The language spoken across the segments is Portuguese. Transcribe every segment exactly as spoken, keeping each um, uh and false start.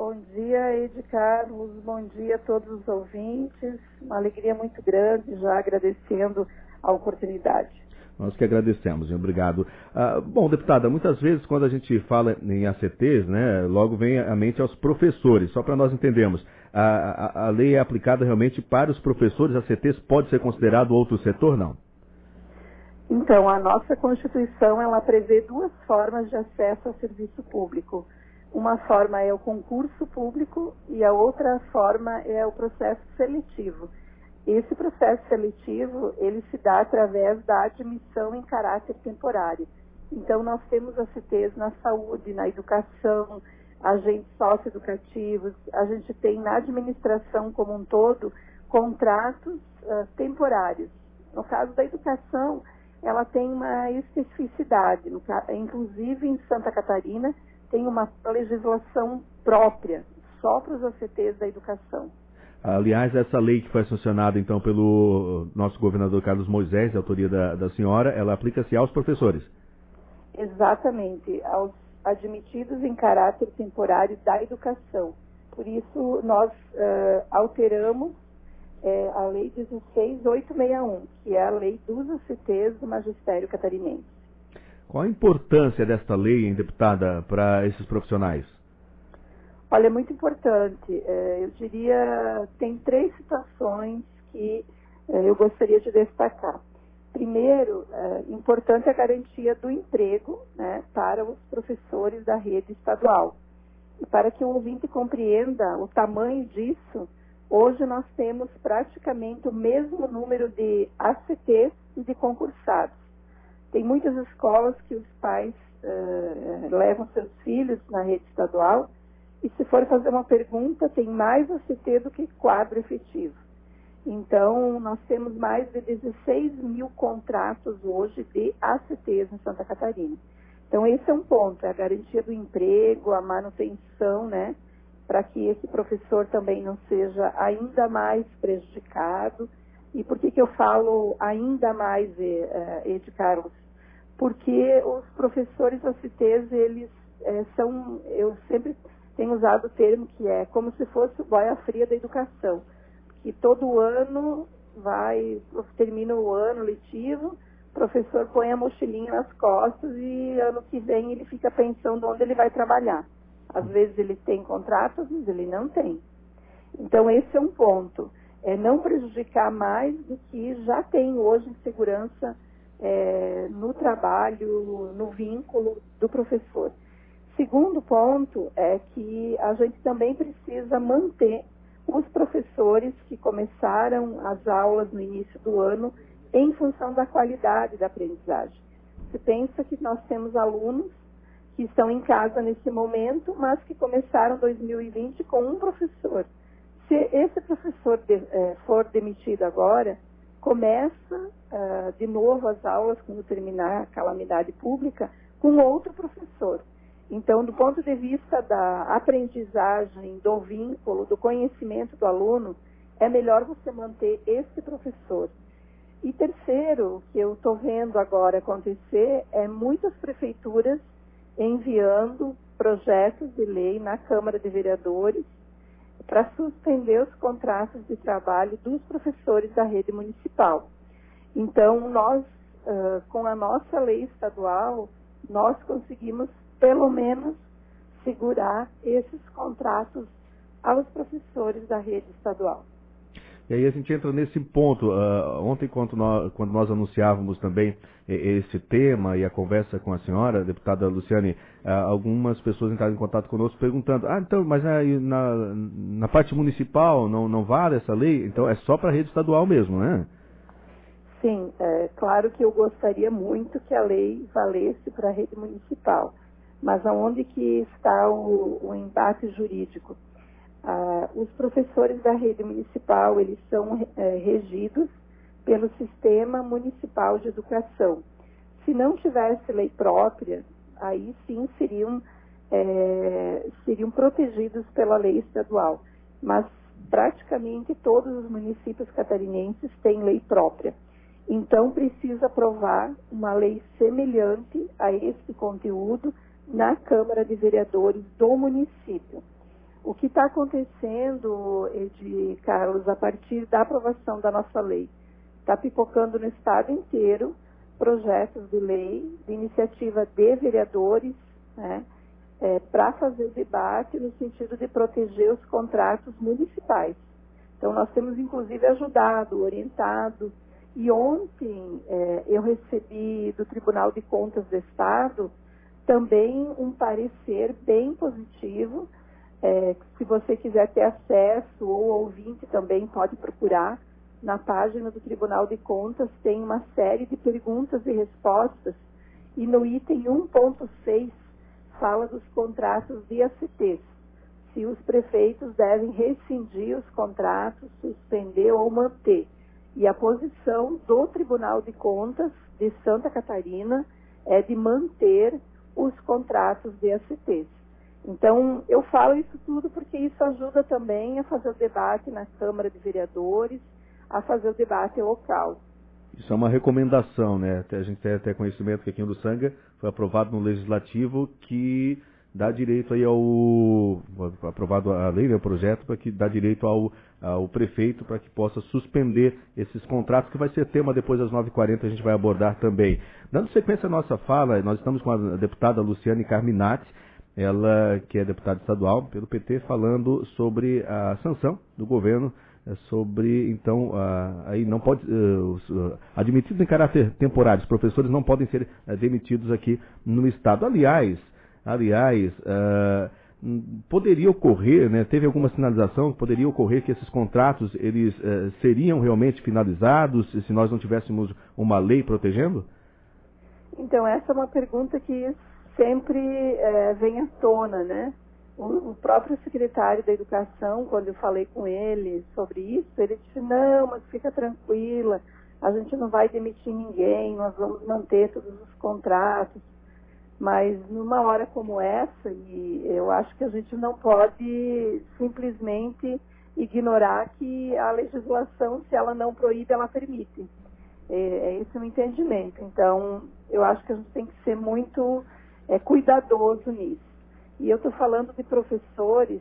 Bom dia, Ed Carlos, bom dia a todos os ouvintes, uma alegria muito grande, já agradecendo a oportunidade. Nós que agradecemos, obrigado. Ah, bom, deputada, muitas vezes quando a gente fala em A C Ts, né, logo vem à mente aos professores, só para nós entendermos, a, a, a lei é aplicada realmente para os professores, A C Ts pode ser considerado outro setor, não? Então, a nossa Constituição, ela prevê duas formas de acesso ao serviço público. Uma forma é o concurso público e a outra forma é o processo seletivo. Esse processo seletivo, ele se dá através da admissão em caráter temporário. Então, nós temos A C Ts na saúde, na educação, agentes socioeducativos, a gente tem na administração como um todo contratos uh, temporários. No caso da educação, ela tem uma especificidade, no, inclusive em Santa Catarina, tem uma legislação própria, só para os A C Ts da educação. Aliás, essa lei que foi sancionada, então, pelo nosso governador Carlos Moisés, de autoria da, da senhora, ela aplica-se aos professores? Exatamente, aos admitidos em caráter temporário da educação. Por isso, nós uh, alteramos uh, a Lei dezesseis mil oitocentos e sessenta e um, que é a lei dos A C Ts do Magistério Catarinense. Qual a importância desta lei, hein, deputada, para esses profissionais? Olha, é muito importante. Eu diria, tem três situações que eu gostaria de destacar. Primeiro, importante a garantia do emprego, né, para os professores da rede estadual. E para que o ouvinte compreenda o tamanho disso, hoje nós temos praticamente o mesmo número de A C Ts e de concursados. Tem muitas escolas que os pais uh, levam seus filhos na rede estadual e, se for fazer uma pergunta, tem mais A C T do que quadro efetivo. Então, nós temos mais de dezesseis mil contratos hoje de A C Ts em Santa Catarina. Então, esse é um ponto, é a garantia do emprego, a manutenção, né, para que esse professor também não seja ainda mais prejudicado. E por que que eu falo ainda mais, Ed Carlos? Porque os professores A C Ts, eles é, são, eu sempre tenho usado o termo que é como se fosse o boia fria da educação, que todo ano vai, termina o ano letivo, o professor põe a mochilinha nas costas e ano que vem ele fica pensando onde ele vai trabalhar. Às vezes ele tem contrato, às vezes ele não tem. Então esse é um ponto. É não prejudicar mais do que já tem hoje em segurança é, no trabalho, no vínculo do professor. Segundo ponto é que a gente também precisa manter os professores que começaram as aulas no início do ano em função da qualidade da aprendizagem. Você pensa que nós temos alunos que estão em casa nesse momento, mas que começaram dois mil e vinte com um professor. Se esse professor de, eh, for demitido agora, começa uh, de novo as aulas, quando terminar a calamidade pública, com outro professor. Então, do ponto de vista da aprendizagem, do vínculo, do conhecimento do aluno, é melhor você manter esse professor. E terceiro, o que eu estou vendo agora acontecer, é muitas prefeituras enviando projetos de lei na Câmara de Vereadores para suspender os contratos de trabalho dos professores da rede municipal. Então, nós, uh, com a nossa lei estadual, nós conseguimos, pelo menos, segurar esses contratos aos professores da rede estadual. E aí a gente entra nesse ponto. Uh, ontem, quando nós, quando nós anunciávamos também esse tema e a conversa com a senhora, a deputada Luciane, uh, algumas pessoas entraram em contato conosco perguntando, ah, então, mas aí na, na parte municipal não, não vale essa lei? Então é só para a rede estadual mesmo, né? Sim, é claro que eu gostaria muito que a lei valesse para a rede municipal, mas aonde que está o, o embate jurídico? Ah, os professores da rede municipal, eles são é, regidos pelo Sistema Municipal de Educação. Se não tivesse lei própria, aí sim seriam, é, seriam protegidos pela lei estadual. Mas praticamente todos os municípios catarinenses têm lei própria. Então precisa aprovar uma lei semelhante a esse conteúdo na Câmara de Vereadores do município. O está acontecendo, Edi, Carlos, a partir da aprovação da nossa lei? Está pipocando no estado inteiro projetos de lei, de iniciativa de vereadores, né, é, para fazer o debate no sentido de proteger os contratos municipais. Então, nós temos, inclusive, ajudado, orientado, e ontem é, eu recebi do Tribunal de Contas do Estado também um parecer bem positivo. É, se você quiser ter acesso, ou ouvinte também pode procurar, na página do Tribunal de Contas tem uma série de perguntas e respostas, e no item um ponto seis fala dos contratos de A C Ts. Se os prefeitos devem rescindir os contratos, suspender ou manter. E a posição do Tribunal de Contas de Santa Catarina é de manter os contratos de A C Ts. Então, eu falo isso tudo porque isso ajuda também a fazer o debate na Câmara de Vereadores, a fazer o debate local. Isso é uma recomendação, né? A gente tem até conhecimento que aqui em Uruçanga foi aprovado no Legislativo que dá direito aí ao... aprovado a lei, né, o projeto, para que dá direito ao, ao prefeito para que possa suspender esses contratos, que vai ser tema depois das nove e quarenta, a gente vai abordar também. Dando sequência à nossa fala, nós estamos com a deputada Luciane Carminati, ela que é deputada estadual pelo P T, falando sobre a sanção do governo sobre, então, uh, aí não pode, uh, os, uh, admitidos em caráter temporário, os professores não podem ser uh, demitidos aqui no Estado. Aliás, aliás, uh, poderia ocorrer, né, teve alguma sinalização que poderia ocorrer que esses contratos, eles uh, seriam realmente finalizados se nós não tivéssemos uma lei protegendo? Então, essa é uma pergunta que sempre uh, vem à tona, né? O próprio secretário da Educação, quando eu falei com ele sobre isso, ele disse, não, mas fica tranquila, a gente não vai demitir ninguém, nós vamos manter todos os contratos. Mas numa hora como essa, e eu acho que a gente não pode simplesmente ignorar que a legislação, se ela não proíbe, ela permite. É esse o entendimento. Então, eu acho que a gente tem que ser muito é, cuidadoso nisso. E eu estou falando de professores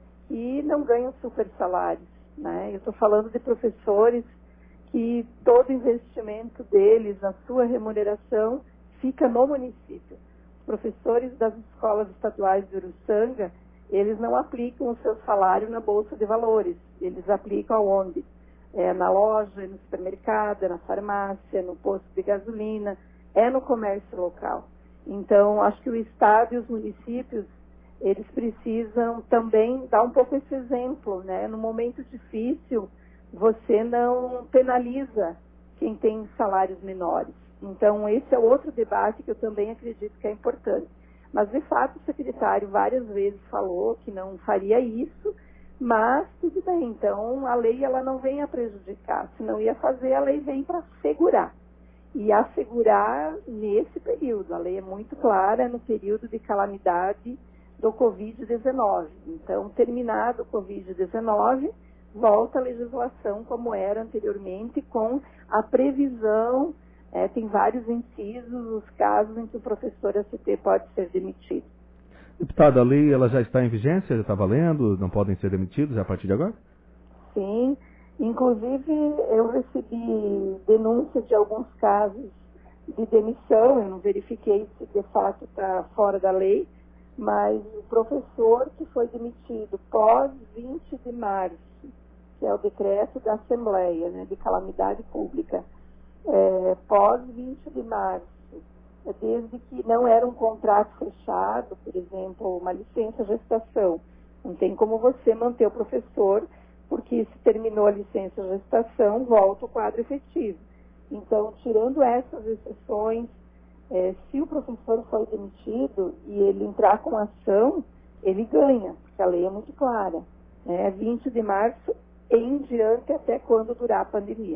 que não ganham super salários, né? Eu estou falando de professores que todo investimento deles, a sua remuneração, fica no município. Os professores das escolas estaduais de Uruçanga, eles não aplicam o seu salário na Bolsa de Valores, eles aplicam aonde? É na loja, é no supermercado, é na farmácia, no posto de gasolina, é no comércio local. Então, acho que o Estado e os municípios, eles precisam também dar um pouco esse exemplo, né? No momento difícil, você não penaliza quem tem salários menores. Então, esse é outro debate que eu também acredito que é importante. Mas, de fato, o secretário várias vezes falou que não faria isso, mas tudo bem. Então, a lei ela não vem a prejudicar. Se não ia fazer, a lei vem para assegurar. E assegurar nesse período. A lei é muito clara, no período de calamidade do covid dezenove. Então, terminado o covid dezenove, volta a legislação como era anteriormente, com a previsão, é, tem vários incisos, os casos em que o professor A C T pode ser demitido. Deputada, a lei ela já está em vigência, já está valendo, não podem ser demitidos a partir de agora? Sim, inclusive eu recebi denúncia de alguns casos de demissão, eu não verifiquei se de fato está fora da lei, mas o professor que foi demitido pós vinte de março, que é o decreto da Assembleia, né, de calamidade pública, é, pós vinte de março, desde que não era um contrato fechado, por exemplo, uma licença gestação, não tem como você manter o professor, porque se terminou a licença gestação, volta o quadro efetivo. Então, tirando essas exceções, É, se o professor foi demitido e ele entrar com ação, ele ganha, porque a lei é muito clara. Né? vinte de março em diante até quando durar a pandemia.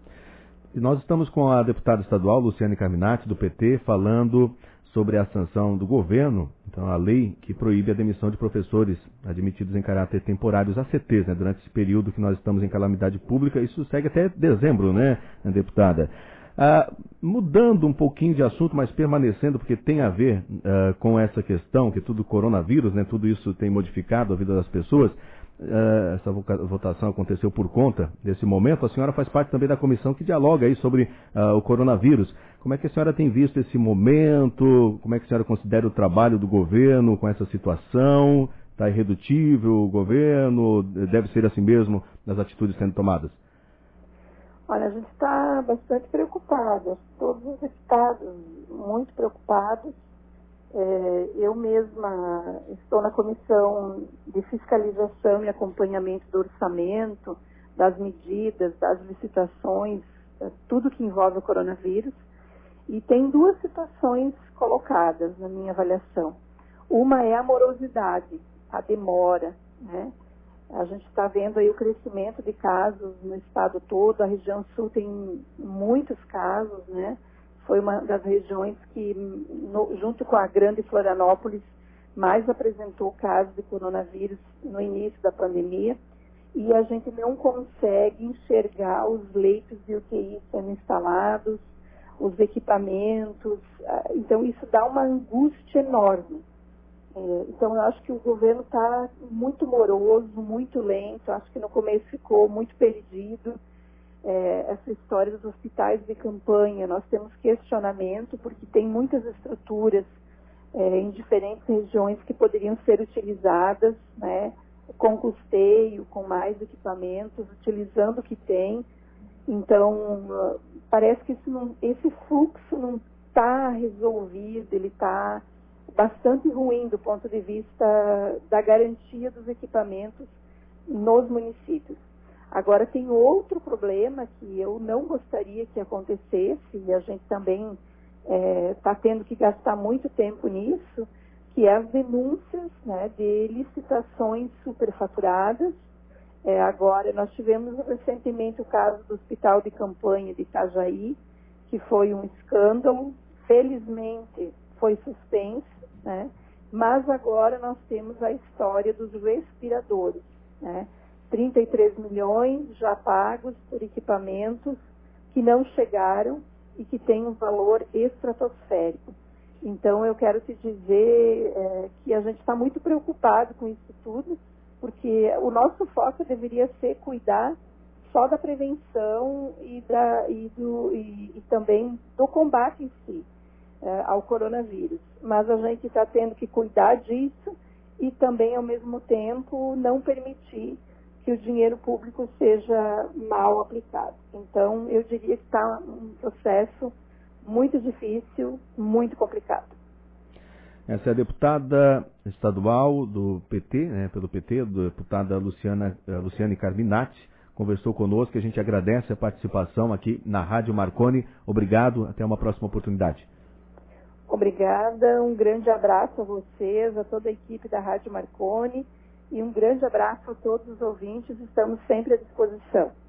E nós estamos com a deputada estadual, Luciane Carminati, do P T, falando sobre a sanção do governo, então a lei que proíbe a demissão de professores admitidos em caráter temporário, os A C Ts, né, durante esse período que nós estamos em calamidade pública. Isso segue até dezembro, né, deputada? Ah, mudando um pouquinho de assunto, mas permanecendo, porque tem a ver ah, com essa questão, que tudo coronavírus, né, tudo isso tem modificado a vida das pessoas. Uh, essa votação aconteceu por conta desse momento. A senhora faz parte também da comissão que dialoga aí sobre uh, o coronavírus. Como é que a senhora tem visto esse momento? Como é que a senhora considera o trabalho do governo com essa situação? Está irredutível o governo? Deve ser assim mesmo nas atitudes sendo tomadas? Olha, a gente está bastante preocupado. Todos os estados muito preocupados. É, eu mesma estou na comissão de fiscalização e acompanhamento do orçamento, das medidas, das licitações, tudo que envolve o coronavírus. E tem duas situações colocadas na minha avaliação. Uma é a morosidade, a demora, né? A gente está vendo aí o crescimento de casos no estado todo, a região sul tem muitos casos, né? Foi uma das regiões que, no, junto com a grande Florianópolis, mais apresentou casos de coronavírus no início da pandemia. E a gente não consegue enxergar os leitos de U T I sendo instalados, os equipamentos. Então, isso dá uma angústia enorme. Então, eu acho que o governo está muito moroso, muito lento. Acho que no começo ficou muito perdido. É, essa história dos hospitais de campanha, nós temos questionamento, porque tem muitas estruturas é, em diferentes regiões que poderiam ser utilizadas, né, com custeio, com mais equipamentos, utilizando o que tem. Então, parece que isso não, esse fluxo não está resolvido, ele está bastante ruim do ponto de vista da garantia dos equipamentos nos municípios. Agora, tem outro problema que eu não gostaria que acontecesse, e a gente também está é, tendo que gastar muito tempo nisso, que é as denúncias, né, de licitações superfaturadas. É, agora, nós tivemos recentemente o caso do Hospital de Campanha de Itajaí, que foi um escândalo, felizmente foi suspenso, né, mas agora nós temos a história dos respiradores, né? trinta e três milhões já pagos por equipamentos que não chegaram e que têm um valor estratosférico. Então, eu quero te dizer é, que a gente está muito preocupado com isso tudo, porque o nosso foco deveria ser cuidar só da prevenção e, da, e, do, e, e também do combate em si é, ao coronavírus. Mas a gente está tendo que cuidar disso e também, ao mesmo tempo, não permitir que o dinheiro público seja mal aplicado. Então, eu diria que está um processo muito difícil, muito complicado. Essa é a deputada estadual do P T, né, pelo P T, a deputada Luciana, Luciane Carminati, conversou conosco, a gente agradece a participação aqui na Rádio Marconi. Obrigado, até uma próxima oportunidade. Obrigada, um grande abraço a vocês, a toda a equipe da Rádio Marconi, e um grande abraço a todos os ouvintes, estamos sempre à disposição.